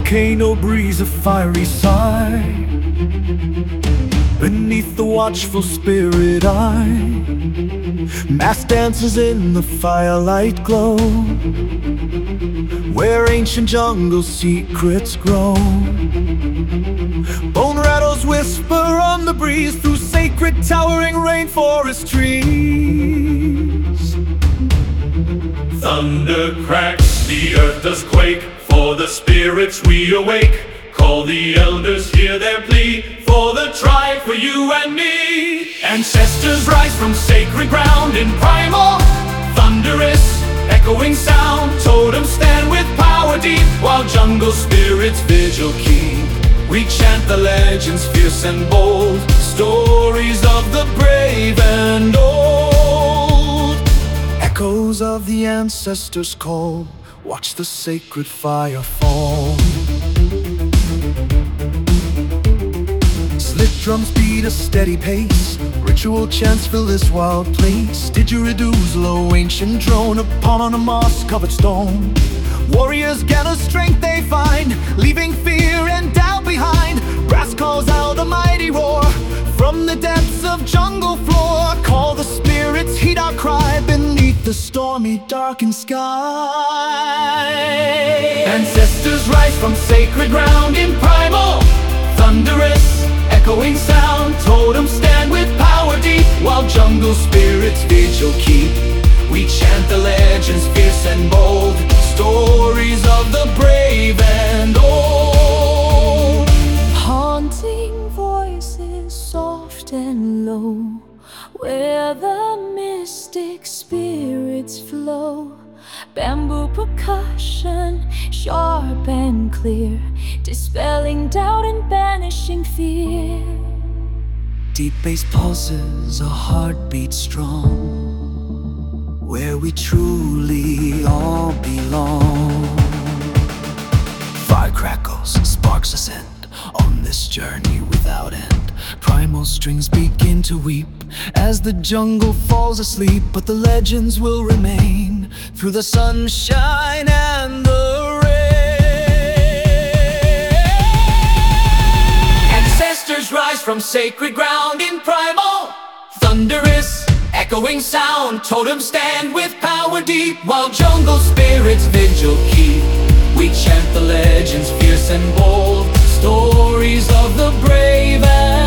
volcano breathes a fiery sigh. Beneath the watchful spirit eye, mass dances in the firelight glow, where ancient jungle secrets grow. Bone rattles whisper on the breeze through sacred towering rainforest trees. Thunder cracks, the earth does quake. For the spirits we awake. Call the elders, hear their plea. For the tribe, for you and me. Ancestors rise from sacred ground in primal, thunderous, echoing sound. Totems stand with power deep, while jungle spirits vigil keep. We chant the legends fierce and bold, stories of the brave and old. Echoes of the ancestors' call, watch the sacred fire fall. Slit drums beat a steady pace, ritual chants fill this wild place. Didgeridoos low ancient drone upon a moss-covered stone. Warriors gather strength they find, leaving fear and doubt behind. Brass calls out a mighty roar from the depths of jungle floor. Call the spirits, heed our cry beneath the stormy, darkened sky. Ancestors rise from sacred ground in primal, thunderous, echoing sound. Totems stand with power deep, while jungle spirits vigil keep. We chant the legends fierce and bold, stories of the brave and old. Haunting voices soft and low, where the mystic spirits flow. Bamboo percussion, sharp and clear, dispelling doubt and banishing fear. Deep bass pulses, a heartbeat strong, where we truly all belong. Fire crackles, sparks ascend on this journey without end. Primal strings begin to weep as the jungle falls asleep, but the legends will remain through the sunshine and the rain. Ancestors rise from sacred ground in primal, thunderous, echoing sound. Totems stand with power deep, while jungle spirits vigil keep. We chant the legends fierce and bold, stories of the brave and